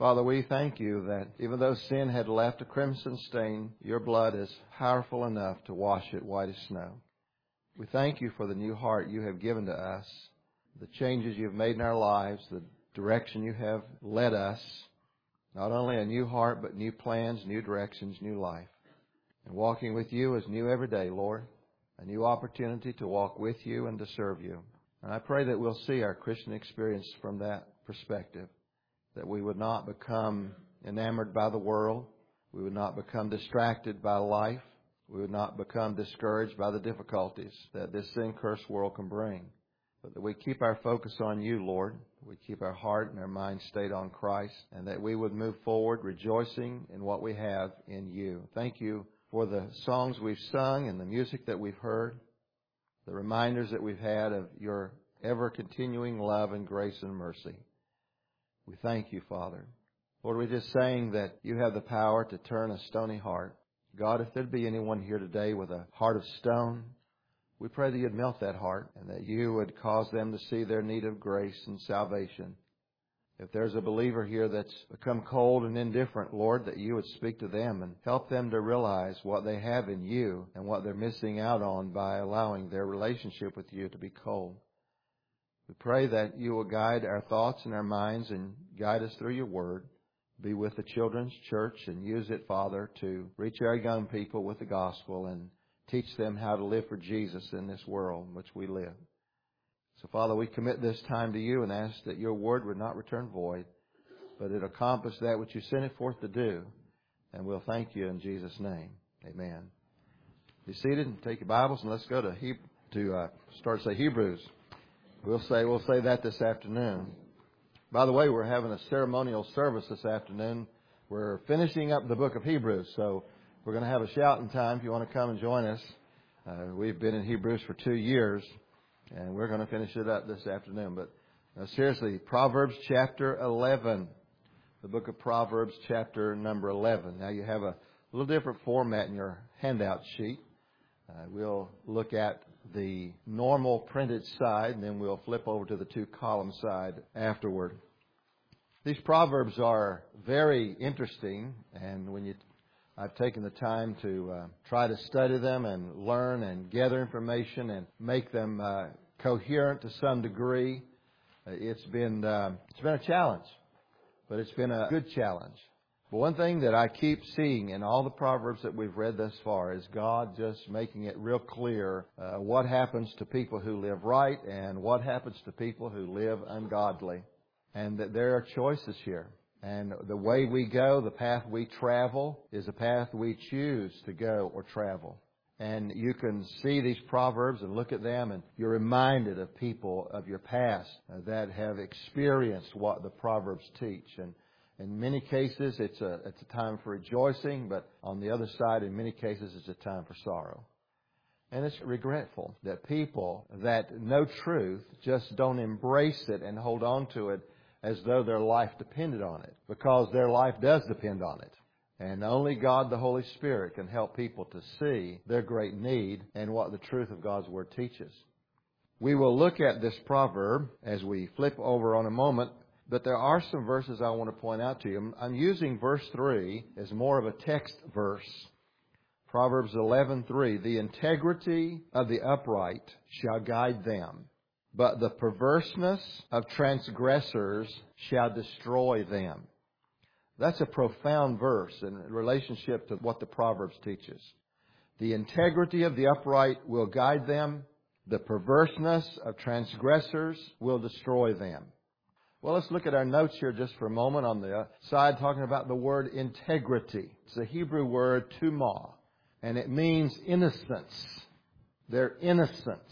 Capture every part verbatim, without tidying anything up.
Father, we thank you that even though sin had left a crimson stain, your blood is powerful enough to wash it white as snow. We thank you for the new heart you have given to us, the changes you have made in our lives, the direction you have led us. Not only a new heart, but new plans, new directions, new life. And walking with you is new every day, Lord. A new opportunity to walk with you and to serve you. And I pray that we'll see our Christian experience from that perspective. That we would not become enamored by the world. We would not become distracted by life. We would not become discouraged by the difficulties that this sin-cursed world can bring. But that we keep our focus on you, Lord. We keep our heart and our mind stayed on Christ. And that we would move forward rejoicing in what we have in you. Thank you for the songs we've sung and the music that we've heard. The reminders that we've had of your ever-continuing love and grace and mercy. We thank you, Father. Lord, we just saying that you have the power to turn a stony heart. God, if there'd be anyone here today with a heart of stone, we pray that you'd melt that heart and that you would cause them to see their need of grace and salvation. If there's a believer here that's become cold and indifferent, Lord, that you would speak to them and help them to realize what they have in you and what they're missing out on by allowing their relationship with you to be cold. We pray that you will guide our thoughts and our minds and guide us through your word. Be with the children's church and use it, Father, to reach our young people with the gospel and teach them how to live for Jesus in this world in which we live. So, Father, we commit this time to you and ask that your word would not return void, but it accomplish that which you sent it forth to do. And we'll thank you in Jesus' name. Amen. Be seated and take your Bibles and let's go to he- to uh, start to say Hebrews. We'll say we'll say that this afternoon. By the way, we're having a ceremonial service this afternoon. We're finishing up the book of Hebrews, so we're going to have a shouting time if you want to come and join us. Uh, we've been in Hebrews for two years, and we're going to finish it up this afternoon. But uh, seriously, Proverbs chapter eleven, the book of Proverbs chapter number eleven. Now you have a little different format in your handout sheet. Uh, we'll look at the normal printed side, and then we'll flip over to the two-column side afterward. These Proverbs are very interesting, and when you, I've taken the time to uh, try to study them and learn and gather information and make them uh, coherent to some degree. Uh, it's been uh, it's been a challenge, but it's been a good challenge. But one thing that I keep seeing in all the Proverbs that we've read thus far is God just making it real clear uh, what happens to people who live right and what happens to people who live ungodly. And that there are choices here. And the way we go, the path we travel, is a path we choose to go or travel. And you can see these Proverbs and look at them and you're reminded of people of your past uh, that have experienced what the Proverbs teach. And in many cases, it's a, it's a time for rejoicing, but on the other side, in many cases, it's a time for sorrow. And it's regretful that people that know truth just don't embrace it and hold on to it as though their life depended on it, because their life does depend on it. And only God, the Holy Spirit, can help people to see their great need and what the truth of God's Word teaches. We will look at this proverb as we flip over on a moment. But there are some verses I want to point out to you. I'm using verse three as more of a text verse. Proverbs eleven three. The integrity of the upright shall guide them, but the perverseness of transgressors shall destroy them. That's a profound verse in relationship to what the Proverbs teaches. The integrity of the upright will guide them. The perverseness of transgressors will destroy them. Well, let's look at our notes here just for a moment on the side talking about the word integrity. It's a Hebrew word, tumah, and it means innocence. Their innocence.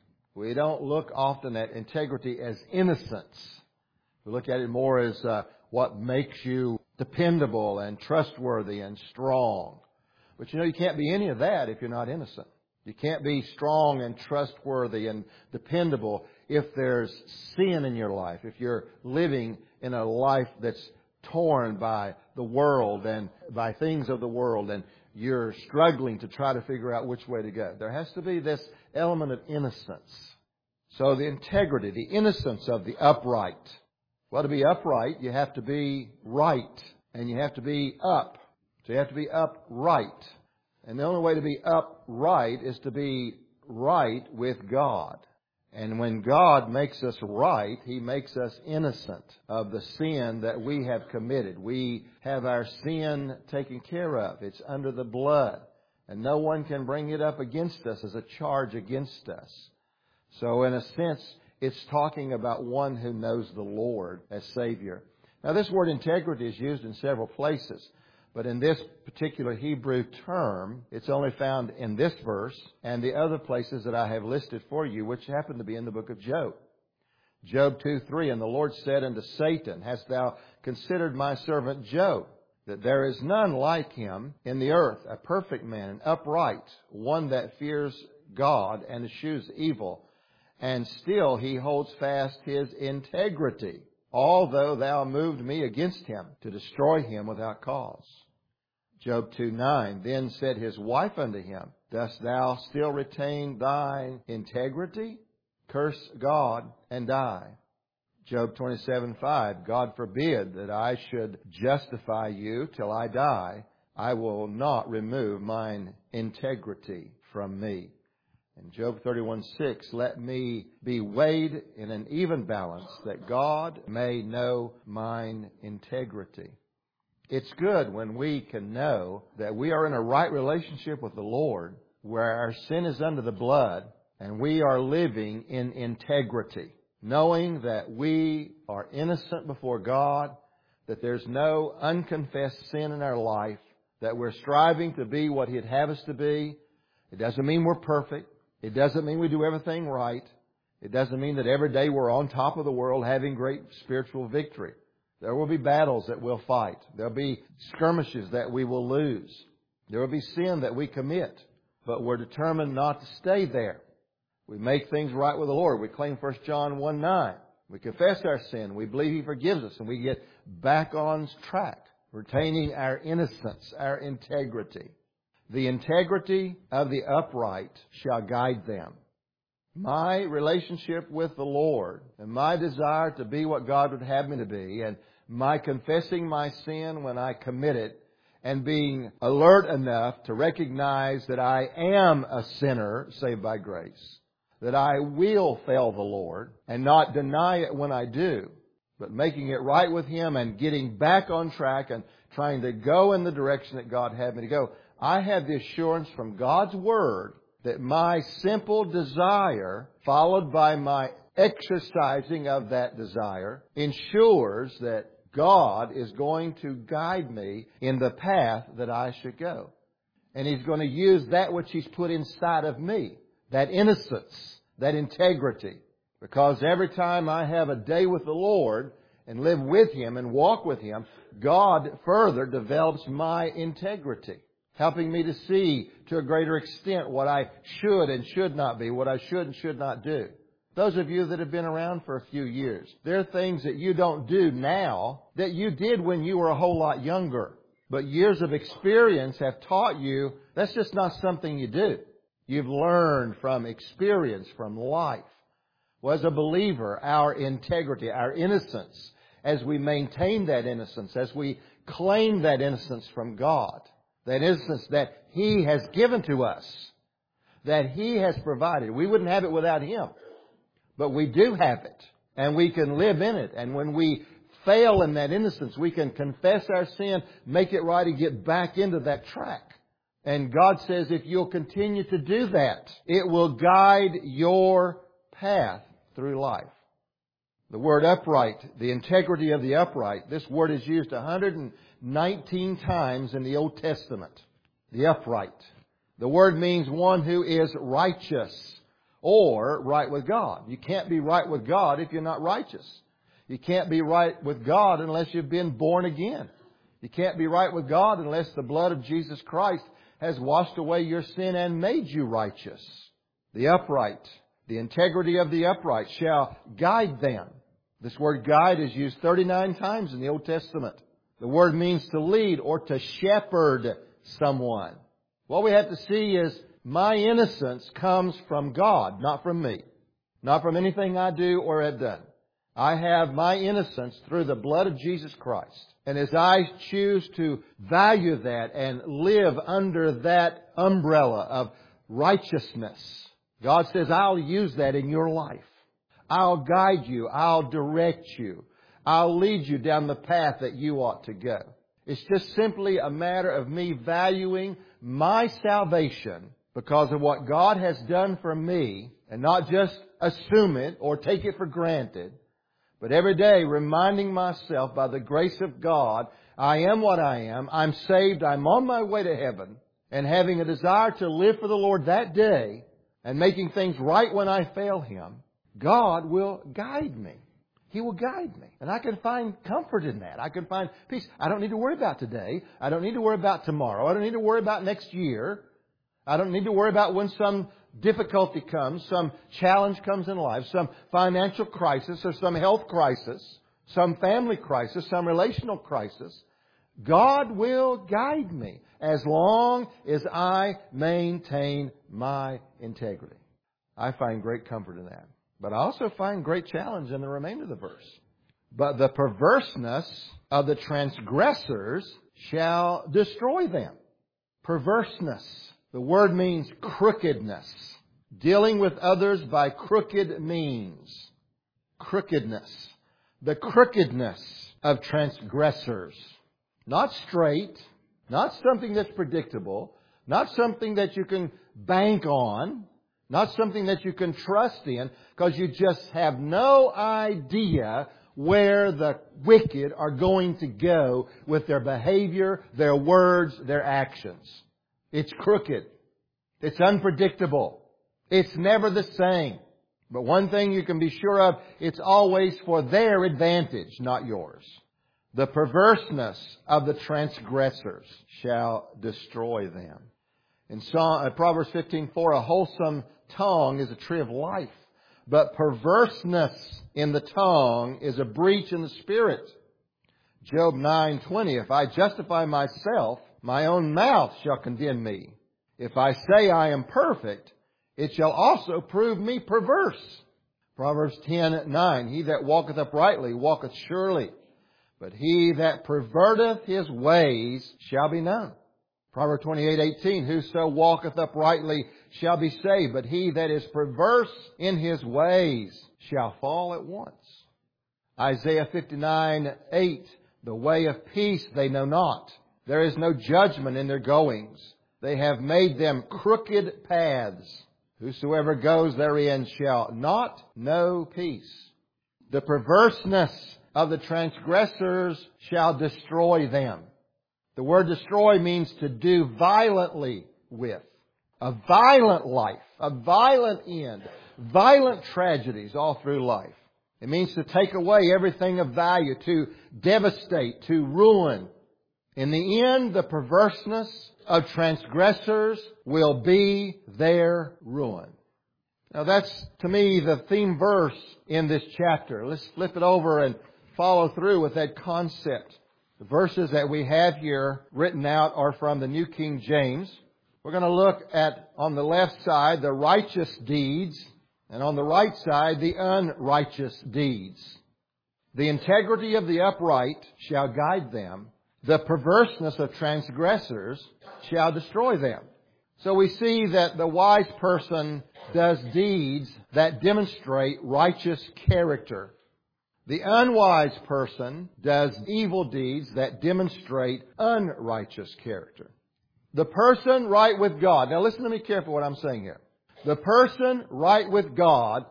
We don't look often at integrity as innocence. We look at it more as uh, what makes you dependable and trustworthy and strong. But you know, you can't be any of that if you're not innocent. You can't be strong and trustworthy and dependable if there's sin in your life, if you're living in a life that's torn by the world and by things of the world, and you're struggling to try to figure out which way to go. There has to be this element of innocence. So the integrity, the innocence of the upright Well, to be upright, you have to be right. And you have to be up. So you have to be upright. And the only way to be upright is to be right with God. And when God makes us right, He makes us innocent of the sin that we have committed. We have our sin taken care of. It's under the blood. And no one can bring it up against us as a charge against us. So in a sense, it's talking about one who knows the Lord as Savior. Now this word integrity is used in several places. But in this particular Hebrew term, it's only found in this verse and the other places that I have listed for you, which happen to be in the book of Job. Job two three, and the Lord said unto Satan, Hast thou considered my servant Job, that there is none like him in the earth, a perfect man, and upright, one that fears God and eschews evil, and still he holds fast his integrity, although thou moved me against him to destroy him without cause. Job two nine, Then said his wife unto him, Dost thou still retain thine integrity? Curse God and die. Job twenty-seven five, God forbid that I should justify you till I die. I will not remove mine integrity from me. And Job thirty-one six, Let me be weighed in an even balance, that God may know mine integrity. It's good when we can know that we are in a right relationship with the Lord, where our sin is under the blood, and we are living in integrity, knowing that we are innocent before God, that there's no unconfessed sin in our life, that we're striving to be what He'd have us to be. It doesn't mean we're perfect. It doesn't mean we do everything right. It doesn't mean that every day we're on top of the world having great spiritual victory. There will be battles that we'll fight. There'll be skirmishes that we will lose. There will be sin that we commit. But we're determined not to stay there. We make things right with the Lord. We claim First John one nine. We confess our sin. We believe He forgives us. And we get back on track, retaining our innocence, our integrity. The integrity of the upright shall guide them. My relationship with the Lord and my desire to be what God would have me to be, and my confessing my sin when I commit it, and being alert enough to recognize that I am a sinner saved by grace, that I will fail the Lord and not deny it when I do, but making it right with Him and getting back on track and trying to go in the direction that God had me to go. I have the assurance from God's Word that my simple desire, followed by my exercising of that desire, ensures that God is going to guide me in the path that I should go. And He's going to use that which He's put inside of me, that innocence, that integrity. Because every time I have a day with the Lord and live with Him and walk with Him, God further develops my integrity, helping me to see to a greater extent what I should and should not be, what I should and should not do. Those of you that have been around for a few years, there are things that you don't do now that you did when you were a whole lot younger. But years of experience have taught you that's just not something you do. You've learned from experience, from life. Well, as a believer, our integrity, our innocence, as we maintain that innocence, as we claim that innocence from God, that innocence that He has given to us, that He has provided. We wouldn't have it without Him. But we do have it, and we can live in it. And when we fail in that innocence, we can confess our sin, make it right, and get back into that track. And God says if you'll continue to do that, it will guide your path through life. The word upright, the integrity of the upright, this word is used one hundred nineteen times in the Old Testament. The upright. The word means one who is righteous or right with God. You can't be right with God if you're not righteous. You can't be right with God unless you've been born again. You can't be right with God unless the blood of Jesus Christ has washed away your sin and made you righteous. The upright, the integrity of the upright shall guide them. This word guide is used thirty-nine times in the Old Testament. The word means to lead or to shepherd someone. What we have to see is my innocence comes from God, not from me. Not from anything I do or have done. I have my innocence through the blood of Jesus Christ. And as I choose to value that and live under that umbrella of righteousness, God says, I'll use that in your life. I'll guide you. I'll direct you. I'll lead you down the path that you ought to go. It's just simply a matter of me valuing my salvation because of what God has done for me, and not just assume it or take it for granted, but every day reminding myself by the grace of God, I am what I am. I'm saved. I'm on my way to heaven, and having a desire to live for the Lord that day and making things right when I fail Him, God will guide me. He will guide me. And I can find comfort in that. I can find peace. I don't need to worry about today. I don't need to worry about tomorrow. I don't need to worry about next year. I don't need to worry about when some difficulty comes, some challenge comes in life, some financial crisis or some health crisis, some family crisis, some relational crisis. God will guide me as long as I maintain my integrity. I find great comfort in that. But I also find great challenge in the remainder of the verse. But the perverseness of the transgressors shall destroy them. Perverseness. The word means crookedness. Dealing with others by crooked means. Crookedness. The crookedness of transgressors. Not straight. Not something that's predictable. Not something that you can bank on. Not something that you can trust in, because you just have no idea where the wicked are going to go with their behavior, their words, their actions. It's crooked. It's unpredictable. It's never the same. But one thing you can be sure of, it's always for their advantage, not yours. The perverseness of the transgressors shall destroy them. In Proverbs fifteen four, a wholesome tongue is a tree of life, but perverseness in the tongue is a breach in the spirit. Job nine twenty, if I justify myself, my own mouth shall condemn me. If I say I am perfect, it shall also prove me perverse. Proverbs ten nine, he that walketh uprightly walketh surely, but he that perverteth his ways shall be known. Proverbs twenty-eight eighteen, whoso walketh uprightly shall be saved, but he that is perverse in his ways shall fall at once. Isaiah fifty-nine eight, the way of peace they know not. There is no judgment in their goings. They have made them crooked paths. Whosoever goes therein shall not know peace. The perverseness of the transgressors shall destroy them. The word destroy means to do violently with. A violent life, a violent end, violent tragedies all through life. It means to take away everything of value, to devastate, to ruin. In the end, the perverseness of transgressors will be their ruin. Now that's, to me, the theme verse in this chapter. Let's flip it over and follow through with that concept. The verses that we have here written out are from the New King James. We're going to look at, on the left side, the righteous deeds, and on the right side, the unrighteous deeds. The integrity of the upright shall guide them. The perverseness of transgressors shall destroy them. So we see that the wise person does deeds that demonstrate righteous character. The unwise person does evil deeds that demonstrate unrighteous character. The person right with God. Now listen to me carefully what I'm saying here. The person right with God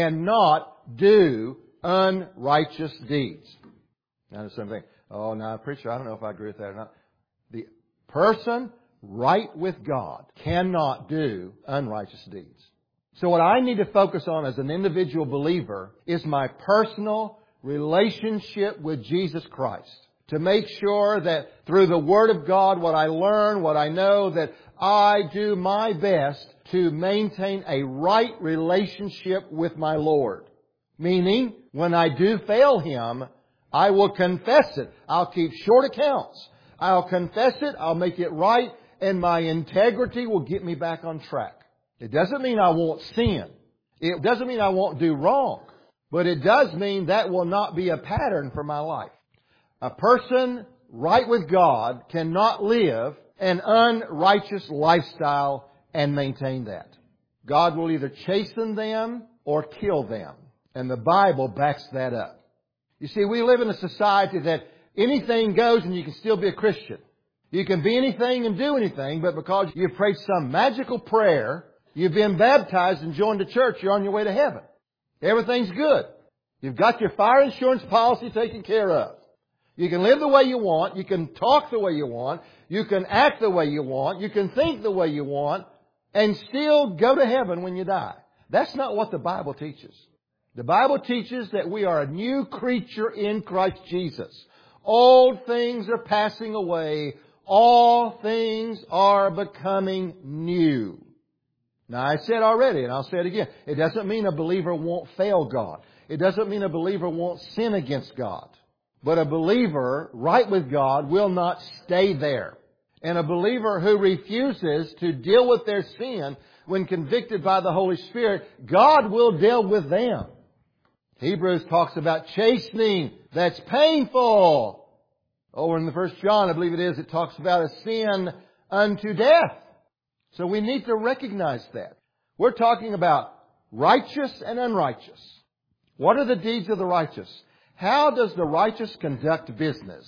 cannot do unrighteous deeds. Now there's something, oh, now, preacher, I don't know if I agree with that or not. The person right with God cannot do unrighteous deeds. So what I need to focus on as an individual believer is my personal relationship with Jesus Christ. To make sure that through the Word of God, what I learn, what I know, that I do my best to maintain a right relationship with my Lord. Meaning, when I do fail Him, I will confess it. I'll keep short accounts. I'll confess it. I'll make it right. And my integrity will get me back on track. It doesn't mean I won't sin. It doesn't mean I won't do wrong. But it does mean that will not be a pattern for my life. A person right with God cannot live an unrighteous lifestyle and maintain that. God will either chasten them or kill them. And the Bible backs that up. You see, we live in a society that anything goes and you can still be a Christian. You can be anything and do anything, but because you've prayed some magical prayer, you've been baptized and joined the church, you're on your way to heaven. Everything's good. You've got your fire insurance policy taken care of. You can live the way you want. You can talk the way you want. You can act the way you want. You can think the way you want and still go to heaven when you die. That's not what the Bible teaches. The Bible teaches that we are a new creature in Christ Jesus. Old things are passing away. All things are becoming new. Now, I said already, and I'll say it again, it doesn't mean a believer won't fail God. It doesn't mean a believer won't sin against God. But a believer right with God will not stay there. And a believer who refuses to deal with their sin when convicted by the Holy Spirit, God will deal with them. Hebrews talks about chastening that's painful. Over in the First John, I believe it is, it talks about a sin unto death. So we need to recognize that. We're talking about righteous and unrighteous. What are the deeds of the righteous? How does the righteous conduct business?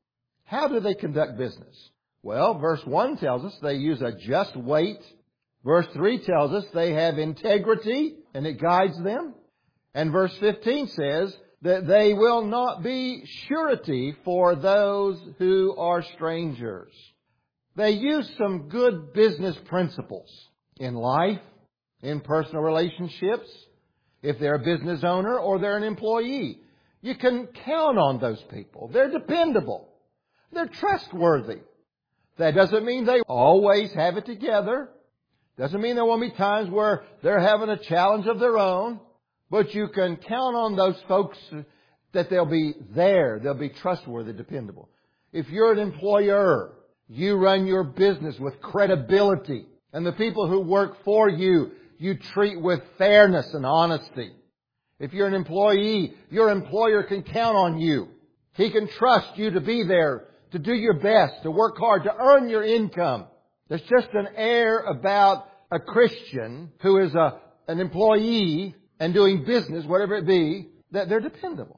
How do they conduct business? Well, verse one tells us they use a just weight. Verse three tells us they have integrity and it guides them. And verse fifteen says that they will not be surety for those who are strangers. They use some good business principles in life, in personal relationships, if they're a business owner or they're an employee. You can count on those people. They're dependable. They're trustworthy. That doesn't mean they always have it together. Doesn't mean there won't be times where they're having a challenge of their own. But you can count on those folks that they'll be there. They'll be trustworthy, dependable. If you're an employer, you run your business with credibility. And the people who work for you, you treat with fairness and honesty. If you're an employee, your employer can count on you. He can trust you to be there, to do your best, to work hard, to earn your income. There's just an air about a Christian who is a, an employee and doing business, whatever it be, that they're dependable.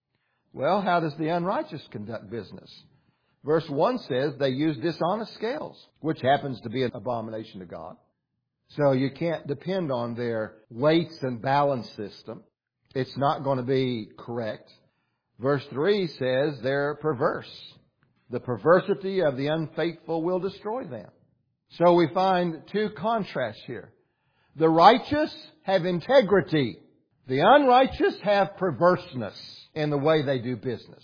Well, how does the unrighteous conduct business? Verse one says they use dishonest scales, which happens to be an abomination to God. So you can't depend on their weights and balance system. It's not going to be correct. Verse three says they're perverse. The perversity of the unfaithful will destroy them. So we find two contrasts here. The righteous have integrity. The unrighteous have perverseness in the way they do business.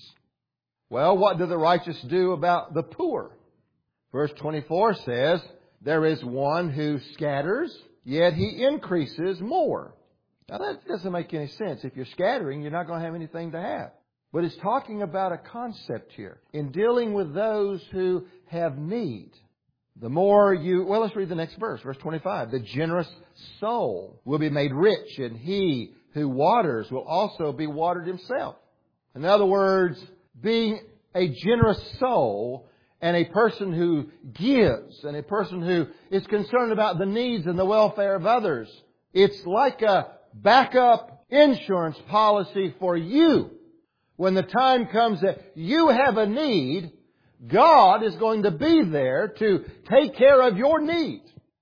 Well, what do the righteous do about the poor? Verse twenty-four says, there is one who scatters, yet he increases more. Now that doesn't make any sense. If you're scattering, you're not going to have anything to have. But it's talking about a concept here. In dealing with those who have need. The more you... Well, let's read the next verse. Verse twenty-five. The generous soul will be made rich, and he who waters will also be watered himself. In other words, being a generous soul and a person who gives and a person who is concerned about the needs and the welfare of others, it's like a backup insurance policy for you. When the time comes that you have a need, God is going to be there to take care of your need.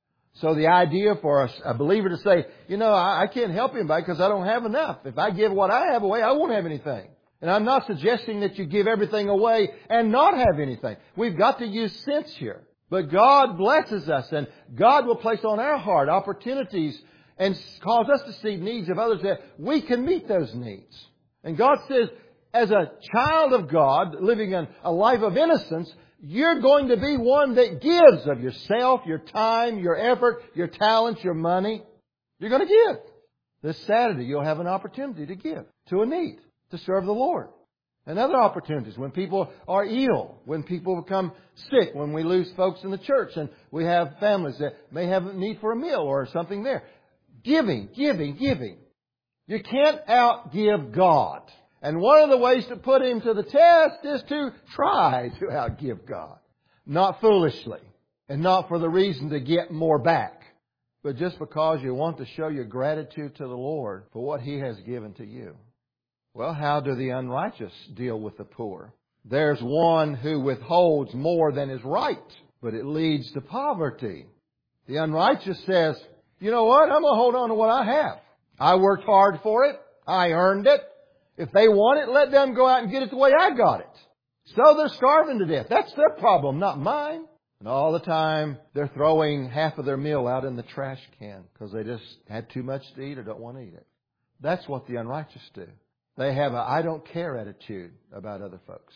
So the idea for a, a believer to say, you know, I, I can't help anybody because I don't have enough. If I give what I have away, I won't have anything. And I'm not suggesting that you give everything away and not have anything. We've got to use sense here. But God blesses us, and God will place on our heart opportunities and cause us to see needs of others that we can meet those needs. And God says, as a child of God, living in a life of innocence, you're going to be one that gives of yourself, your time, your effort, your talents, your money. You're going to give. This Saturday, you'll have an opportunity to give to a need, to serve the Lord. And other opportunities when people are ill, when people become sick, when we lose folks in the church and we have families that may have a need for a meal or something there. Giving, giving, giving. You can't outgive God. And one of the ways to put Him to the test is to try to outgive God. Not foolishly. And not for the reason to get more back. But just because you want to show your gratitude to the Lord for what He has given to you. Well, how do the unrighteous deal with the poor? There's one who withholds more than is right, but it leads to poverty. The unrighteous says, you know what? I'm going to hold on to what I have. I worked hard for it. I earned it. If they want it, let them go out and get it the way I got it. So they're starving to death. That's their problem, not mine. And all the time, they're throwing half of their meal out in the trash can because they just had too much to eat or don't want to eat it. That's what the unrighteous do. They have a I don't care attitude about other folks.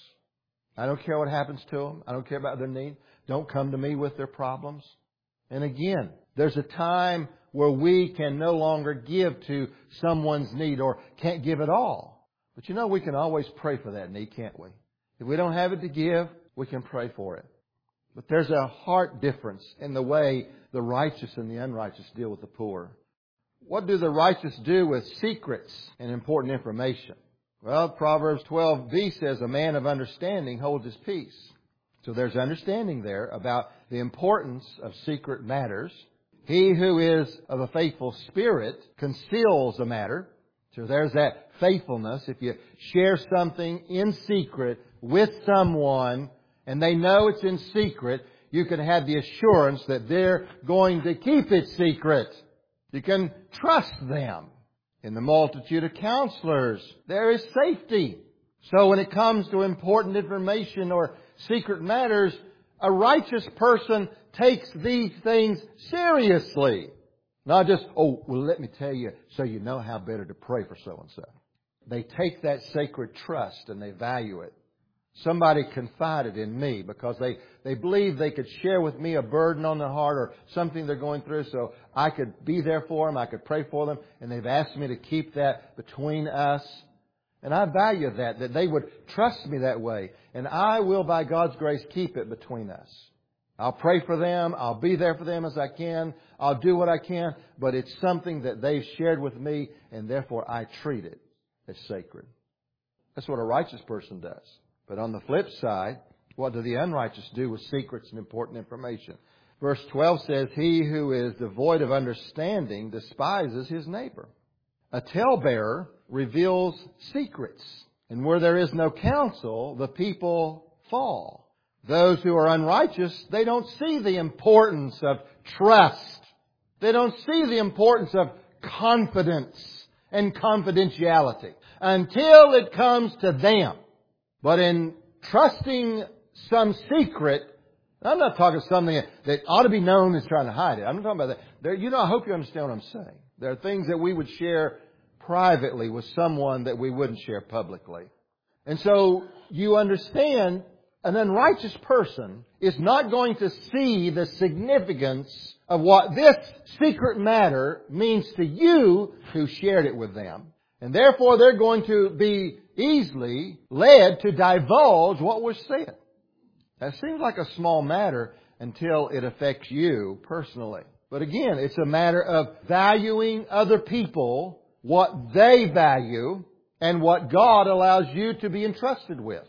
I don't care what happens to them. I don't care about their need. Don't come to me with their problems. And again, there's a time where we can no longer give to someone's need or can't give at all. But you know, we can always pray for that need, can't we? If we don't have it to give, we can pray for it. But there's a heart difference in the way the righteous and the unrighteous deal with the poor. What do the righteous do with secrets and important information? Well, Proverbs twelve b says, a man of understanding holds his peace. So there's understanding there about the importance of secret matters. He who is of a faithful spirit conceals a matter. So there's that faithfulness. If you share something in secret with someone and they know it's in secret, you can have the assurance that they're going to keep it secret. You can trust them. In the multitude of counselors, there is safety. So when it comes to important information or secret matters, a righteous person takes these things seriously. Not just, oh, well, let me tell you so you know how better to pray for so-and-so. They take that sacred trust and they value it. Somebody confided in me because they, they believed they could share with me a burden on their heart or something they're going through, so I could be there for them, I could pray for them, and they've asked me to keep that between us. And I value that, that they would trust me that way. And I will, by God's grace, keep it between us. I'll pray for them, I'll be there for them as I can, I'll do what I can, but it's something that they've shared with me, and therefore I treat it as sacred. That's what a righteous person does. But on the flip side, what do the unrighteous do with secrets and important information? Verse twelve says, he who is devoid of understanding despises his neighbor. A talebearer reveals secrets. And where there is no counsel, the people fall. Those who are unrighteous, they don't see the importance of trust. They don't see the importance of confidence and confidentiality until it comes to them. But in trusting some secret, I'm not talking something that ought to be known as trying to hide it. I'm not talking about that. There, you know, I hope you understand what I'm saying. There are things that we would share privately with someone that we wouldn't share publicly. And so you understand, an unrighteous person is not going to see the significance of what this secret matter means to you who shared it with them. And therefore they're going to be easily led to divulge what was said. That seems like a small matter until it affects you personally. But again, it's a matter of valuing other people, what they value, and what God allows you to be entrusted with.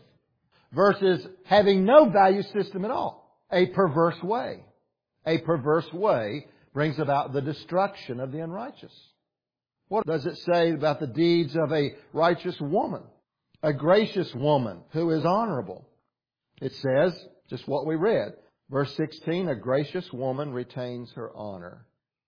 Versus having no value system at all. A perverse way. A perverse way brings about the destruction of the unrighteous. What does it say about the deeds of a righteous woman? A gracious woman who is honorable. It says, just what we read. Verse sixteen, a gracious woman retains her honor.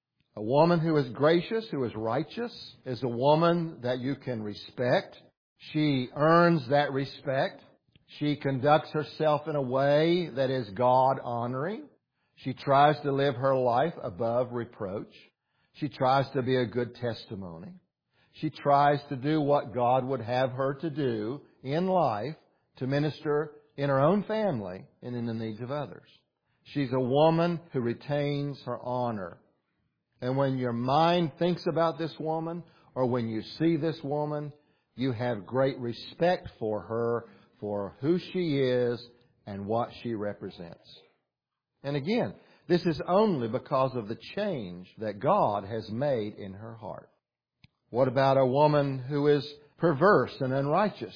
A woman who is gracious, who is righteous, is a woman that you can respect. She earns that respect. She conducts herself in a way that is God-honoring. She tries to live her life above reproach. She tries to be a good testimony. She tries to do what God would have her to do in life to minister in her own family and in the needs of others. She's a woman who retains her honor. And when your mind thinks about this woman, or when you see this woman, you have great respect for her, for who she is and what she represents. And again, this is only because of the change that God has made in her heart. What about a woman who is perverse and unrighteous?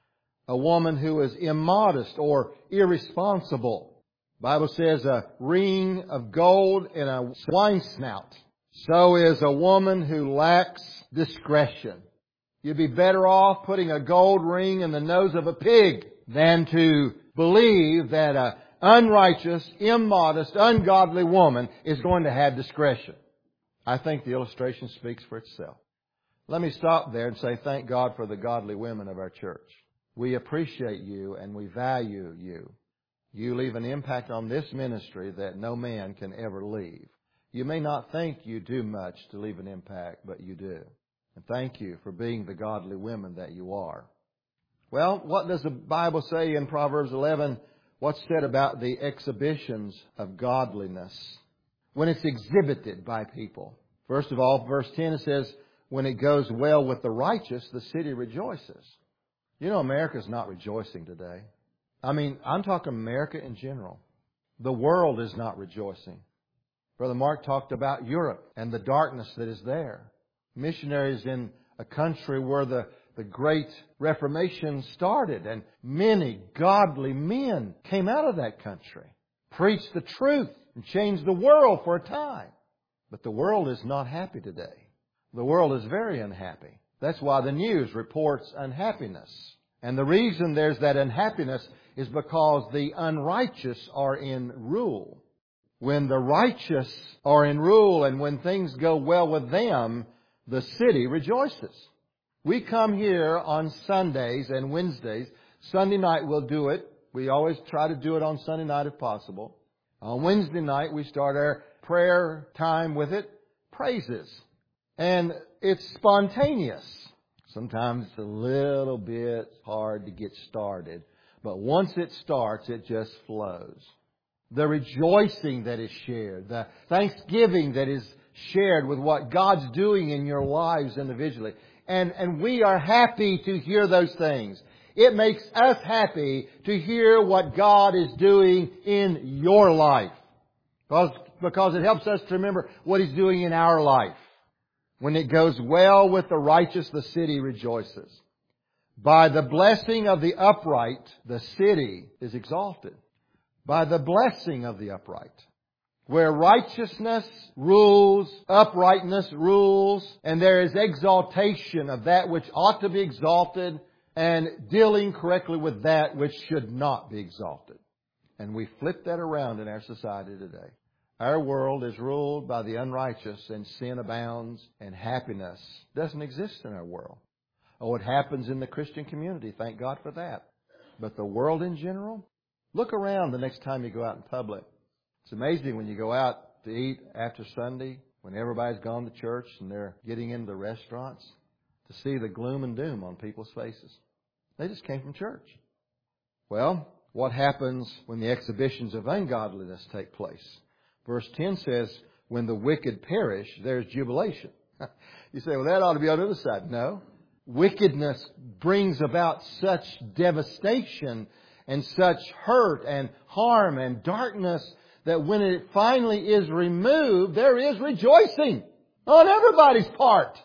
A woman who is immodest or irresponsible? The Bible says a ring of gold in a swine snout. So is a woman who lacks discretion. You'd be better off putting a gold ring in the nose of a pig than to believe that an unrighteous, immodest, ungodly woman is going to have discretion. I think the illustration speaks for itself. Let me stop there and say thank God for the godly women of our church. We appreciate you and we value you. You leave an impact on this ministry that no man can ever leave. You may not think you do much to leave an impact, but you do. And thank you for being the godly women that you are. Well, what does the Bible say in Proverbs eleven? What's said about the exhibitions of godliness when it's exhibited by people? First of all, verse ten, it says, when it goes well with the righteous, the city rejoices. You know, America's not rejoicing today. I mean, I'm talking America in general. The world is not rejoicing. Brother Mark talked about Europe and the darkness that is there. Missionaries in a country where the, the Great Reformation started, and many godly men came out of that country, preached the truth, and changed the world for a time. But the world is not happy today. The world is very unhappy. That's why the news reports unhappiness. And the reason there's that unhappiness is because the unrighteous are in rule. When the righteous are in rule and when things go well with them, the city rejoices. We come here on Sundays and Wednesdays. Sunday night we'll do it. We always try to do it on Sunday night if possible. On Wednesday night we start our prayer time with it, praises. And it's spontaneous. Sometimes it's a little bit hard to get started. But once it starts, it just flows. The rejoicing that is shared, the thanksgiving that is shared with what God's doing in your lives individually. And, and we are happy to hear those things. It makes us happy to hear what God is doing in your life. Because, because it helps us to remember what He's doing in our life. When it goes well with the righteous, the city rejoices. By the blessing of the upright, the city is exalted. By the blessing of the upright. Where righteousness rules, uprightness rules, and there is exaltation of that which ought to be exalted, and dealing correctly with that which should not be exalted. And we flip that around in our society today. Our world is ruled by the unrighteous, and sin abounds, and happiness doesn't exist in our world. Oh, it happens in the Christian community. Thank God for that. But the world in general, look around the next time you go out in public. It's amazing when you go out to eat after Sunday, when everybody's gone to church and they're getting into the restaurants, to see the gloom and doom on people's faces. They just came from church. Well, what happens when the exhibitions of ungodliness take place? Verse ten says, when the wicked perish, there's jubilation. You say, well, that ought to be on the other side. No. Wickedness brings about such devastation and such hurt and harm and darkness that when it finally is removed, there is rejoicing on everybody's part.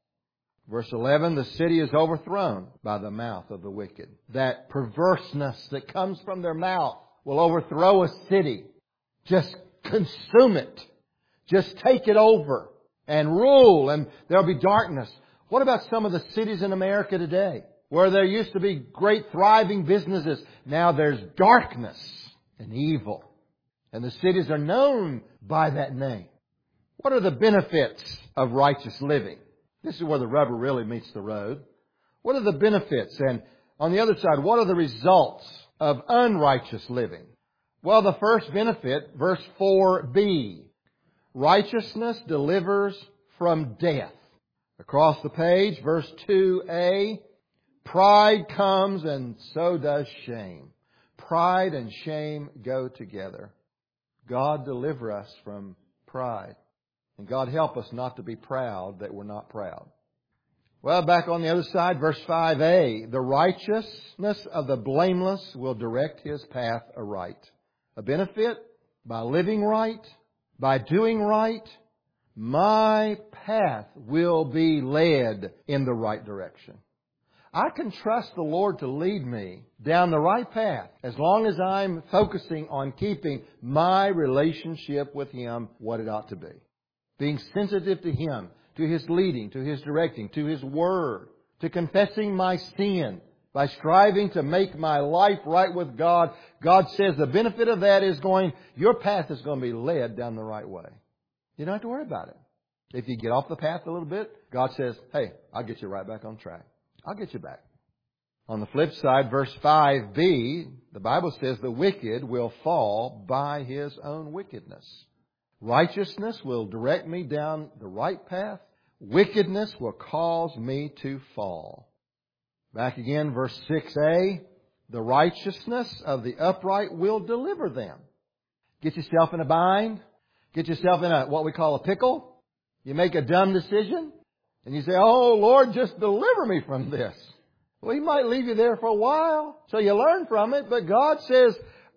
Verse eleven, the city is overthrown by the mouth of the wicked. That perverseness that comes from their mouth will overthrow a city. Just consume it. Just take it over and rule, and there'll be darkness. What about some of the cities in America today where there used to be great thriving businesses? Now there's darkness and evil. And the cities are known by that name. What are the benefits of righteous living? This is where the rubber really meets the road. What are the benefits? And on the other side, what are the results of unrighteous living? Well, the first benefit, verse four b. Righteousness delivers from death. Across the page, verse two a. Pride comes and so does shame. Pride and shame go together. God deliver us from pride. And God help us not to be proud that we're not proud. Well, back on the other side, verse five a. The righteousness of the blameless will direct his path aright. A benefit by living right, by doing right, my path will be led in the right direction. I can trust the Lord to lead me down the right path as long as I'm focusing on keeping my relationship with Him what it ought to be. Being sensitive to Him, to His leading, to His directing, to His Word, to confessing my sin, by striving to make my life right with God. God says the benefit of that is going, your path is going to be led down the right way. You don't have to worry about it. If you get off the path a little bit, God says, hey, I'll get you right back on track. I'll get you back. On the flip side, verse five b, the Bible says the wicked will fall by his own wickedness. Righteousness will direct me down the right path. Wickedness will cause me to fall. Back again, verse six a, the righteousness of the upright will deliver them. Get yourself in a bind. Get yourself in a what we call a pickle. You make a dumb decision. And you say, oh, Lord, just deliver me from this. Well, He might leave you there for a while, so you learn from it. But God says,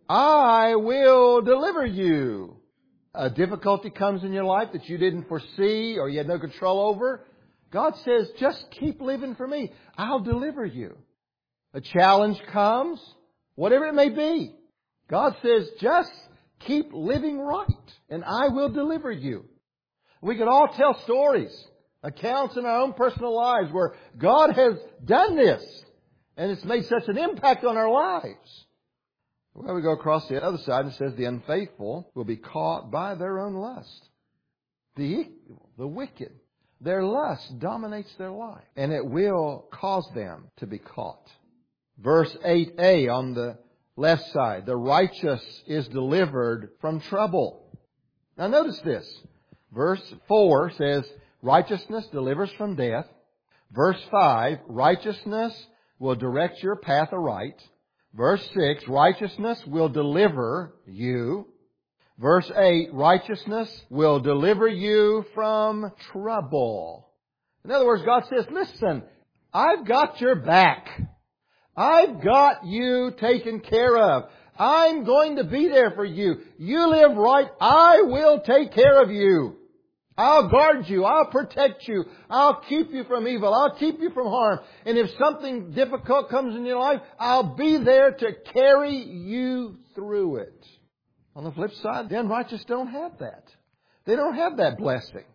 I will deliver you. A difficulty comes in your life that you didn't foresee or you had no control over. God says, just keep living for me. I'll deliver you. A challenge comes, whatever it may be. God says, just keep living right, and I will deliver you. We could all tell stories, accounts in our own personal lives where God has done this and it's made such an impact on our lives. Well, we go across the other side and it says the unfaithful will be caught by their own lust. The evil, the wicked, their lust dominates their life and it will cause them to be caught. Verse eight a on the left side, the righteous is delivered from trouble. Now notice this. Verse four says, righteousness delivers from death. Verse five, righteousness will direct your path aright. Verse six, righteousness will deliver you. Verse eight, righteousness will deliver you from trouble. In other words, God says, listen, I've got your back. I've got you taken care of. I'm going to be there for you. You live right, I will take care of you. I'll guard you. I'll protect you. I'll keep you from evil. I'll keep you from harm. And if something difficult comes in your life, I'll be there to carry you through it. On the flip side, the unrighteous don't have that. They don't have that blessing.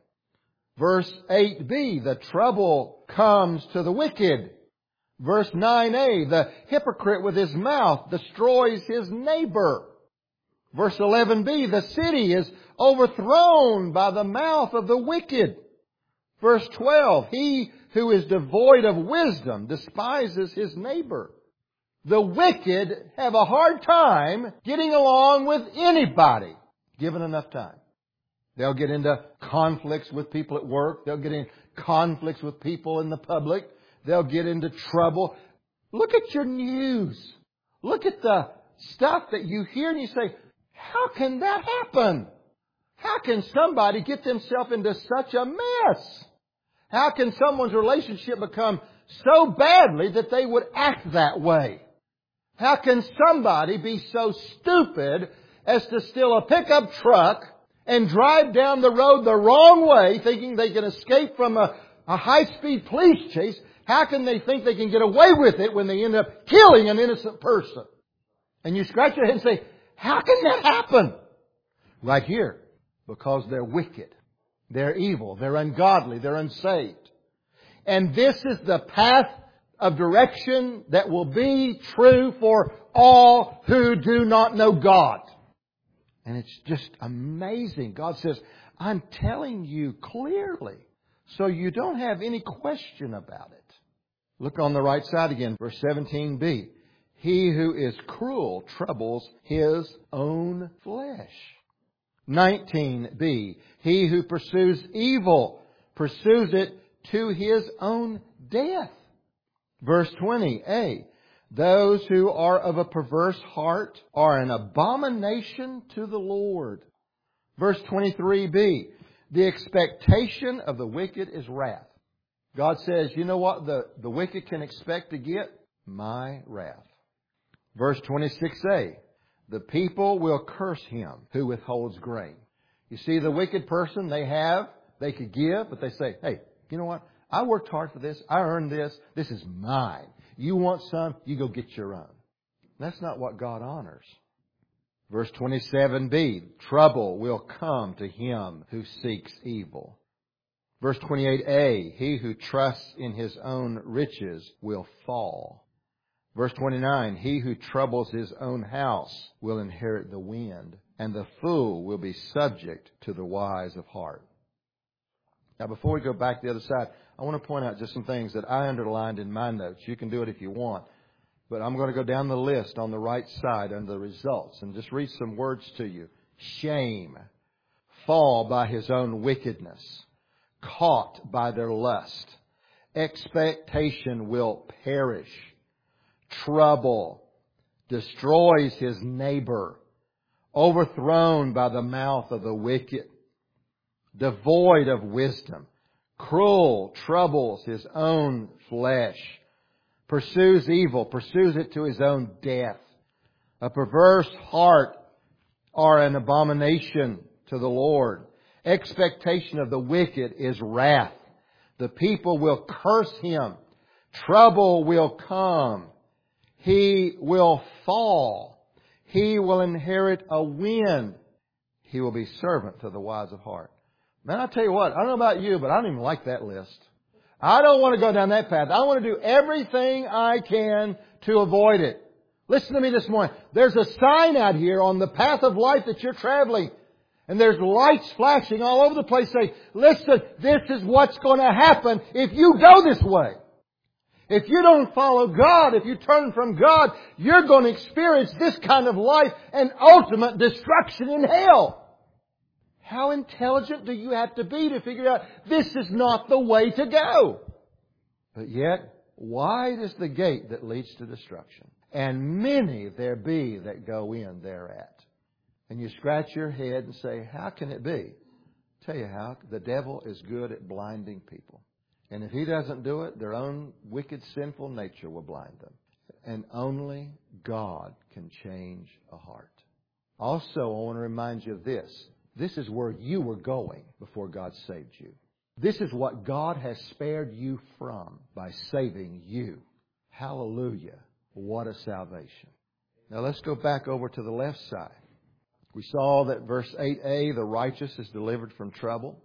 Verse eight b, the trouble comes to the wicked. Verse nine a, the hypocrite with his mouth destroys his neighbor. Verse eleven b, the city is overthrown by the mouth of the wicked. Verse twelve, he who is devoid of wisdom despises his neighbor. The wicked have a hard time getting along with anybody, given enough time. They'll get into conflicts with people at work. They'll get in conflicts with people in the public. They'll get into trouble. Look at your news. Look at the stuff that you hear and you say, how can that happen? How can somebody get themselves into such a mess? How can someone's relationship become so badly that they would act that way? How can somebody be so stupid as to steal a pickup truck and drive down the road the wrong way thinking they can escape from a, a high-speed police chase? How can they think they can get away with it when they end up killing an innocent person? And you scratch your head and say, how can that happen? Right here. Because they're wicked. They're evil. They're ungodly. They're unsaved. And this is the path of direction that will be true for all who do not know God. And it's just amazing. God says, I'm telling you clearly, so you don't have any question about it. Look on the right side again, verse seventeen b. He who is cruel troubles his own flesh. nineteen b. He who pursues evil pursues it to his own death. Verse twenty a. Those who are of a perverse heart are an abomination to the Lord. Verse twenty-three b. The expectation of the wicked is wrath. God says, you know what the, the wicked can expect to get? My wrath. Verse twenty-six a. The people will curse him who withholds grain. You see, the wicked person, they have They could give, but they say, hey, you know what? I worked hard for this. I earned this. This is mine. You want some? You go get your own. That's not what God honors. Verse twenty-seven b, trouble will come to him who seeks evil. Verse twenty-eight a, he who trusts in his own riches will fall. Verse twenty-nine, he who troubles his own house will inherit the wind, and the fool will be subject to the wise of heart. Now, before we go back to the other side, I want to point out just some things that I underlined in my notes. You can do it if you want. But I'm going to go down the list on the right side under the results and just read some words to you. Shame. Fall by his own wickedness. Caught by their lust. Expectation will perish. Trouble. Destroys his neighbor. Overthrown by the mouth of the wicked. Devoid of wisdom. Cruel. Troubles his own flesh. Pursues evil, pursues it to his own death. A perverse heart are an abomination to the Lord. Expectation of the wicked is wrath. The people will curse him. Trouble will come. He will fall. He will inherit a wind. He will be servant to the wise of heart. Man, I tell you what, I don't know about you, but I don't even like that list. I don't want to go down that path. I want to do everything I can to avoid it. Listen to me this morning. There's a sign out here on the path of life that you're traveling. And there's lights flashing all over the place saying, listen, this is what's going to happen if you go this way. If you don't follow God, if you turn from God, you're going to experience this kind of life and ultimate destruction in hell. How intelligent do you have to be to figure out this is not the way to go? But yet, wide is the gate that leads to destruction, and many there be that go in thereat. And you scratch your head and say, how can it be? I'll tell you how. The devil is good at blinding people. And if he doesn't do it, their own wicked, sinful nature will blind them. And only God can change a heart. Also, I want to remind you of this. This is where you were going before God saved you. This is what God has spared you from by saving you. Hallelujah. What a salvation. Now let's go back over to the left side. We saw that verse eight a, the righteous is delivered from trouble.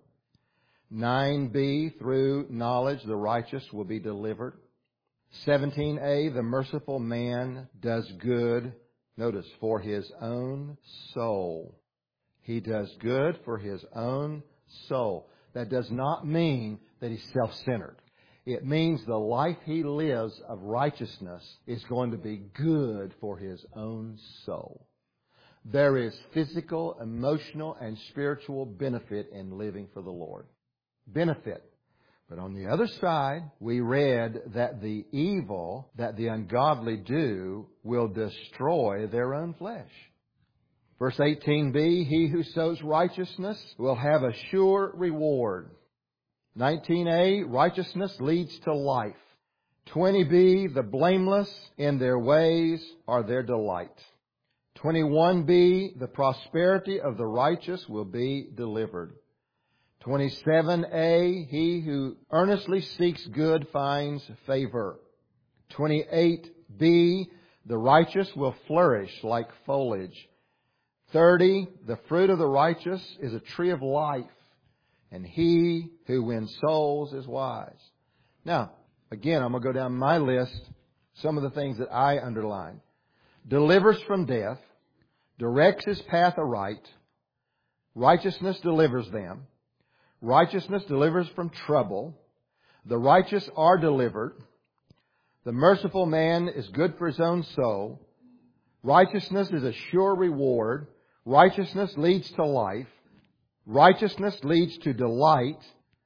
nine b, through knowledge, the righteous will be delivered. seventeen a, the merciful man does good. Notice, for his own soul. He does good for his own soul. That does not mean that he's self-centered. It means the life he lives of righteousness is going to be good for his own soul. There is physical, emotional, and spiritual benefit in living for the Lord. Benefit. But on the other side, we read that the evil that the ungodly do will destroy their own flesh. Verse eighteen b, he who sows righteousness will have a sure reward. nineteen a, righteousness leads to life. twenty b, the blameless in their ways are their delight. twenty-one b, the prosperity of the righteous will be delivered. twenty-seven a, he who earnestly seeks good finds favor. twenty-eight b, the righteous will flourish like foliage. thirty, the fruit of the righteous is a tree of life, and he who wins souls is wise. Now, again, I'm going to go down my list, some of the things that I underline. Delivers from death, directs his path aright, righteousness delivers them, righteousness delivers from trouble, the righteous are delivered, the merciful man is good for his own soul, righteousness is a sure reward, righteousness leads to life. Righteousness leads to delight.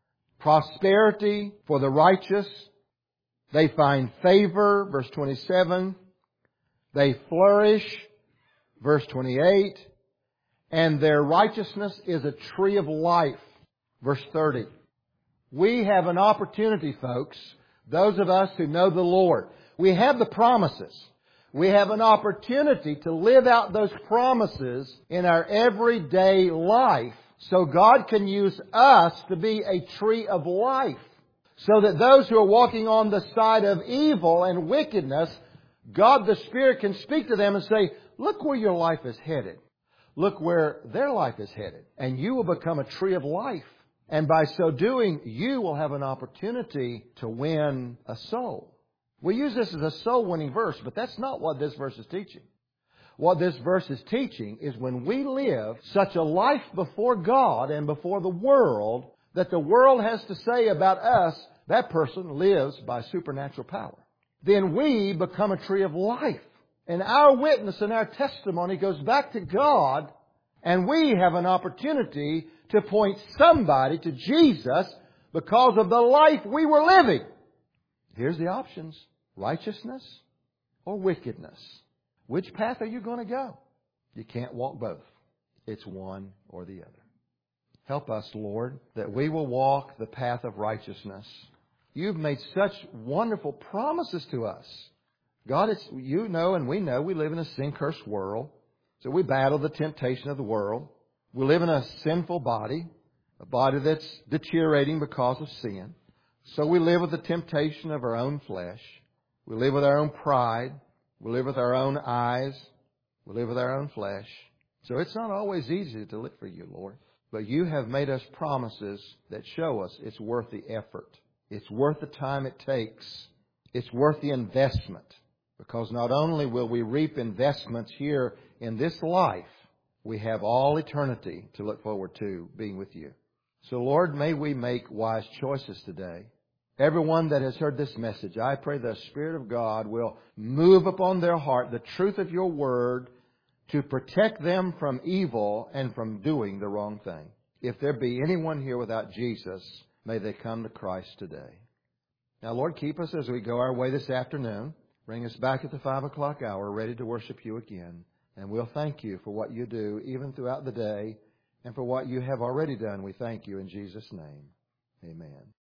Prosperity for the righteous. They find favor. Verse twenty-seven. They flourish. Verse twenty-eight. And their righteousness is a tree of life. Verse thirty. We have an opportunity, folks, those of us who know the Lord. We have the promises. We have an opportunity to live out those promises in our everyday life so God can use us to be a tree of life. So that those who are walking on the side of evil and wickedness, God the Spirit can speak to them and say, look where your life is headed. Look where their life is headed. And you will become a tree of life. And by so doing, you will have an opportunity to win a soul. We use this as a soul-winning verse, but that's not what this verse is teaching. What this verse is teaching is when we live such a life before God and before the world that the world has to say about us, that person lives by supernatural power. Then we become a tree of life. And our witness and our testimony goes back to God, and we have an opportunity to point somebody to Jesus because of the life we were living. Here's the options: righteousness or wickedness. Which path are you going to go? You can't walk both. It's one or the other. Help us, Lord, that we will walk the path of righteousness. You've made such wonderful promises to us. God, it's, you know and we know we live in a sin-cursed world. So we battle the temptation of the world. We live in a sinful body, a body that's deteriorating because of sin. So we live with the temptation of our own flesh. We live with our own pride. We live with our own eyes. We live with our own flesh. So it's not always easy to live for you, Lord. But you have made us promises that show us it's worth the effort. It's worth the time it takes. It's worth the investment. Because not only will we reap investments here in this life, we have all eternity to look forward to being with you. So Lord, may we make wise choices today. Everyone that has heard this message, I pray the Spirit of God will move upon their heart the truth of your word to protect them from evil and from doing the wrong thing. If there be anyone here without Jesus, may they come to Christ today. Now, Lord, keep us as we go our way this afternoon. Bring us back at the five o'clock hour, ready to worship you again. And we'll thank you for what you do, even throughout the day, and for what you have already done. We thank you in Jesus' name. Amen.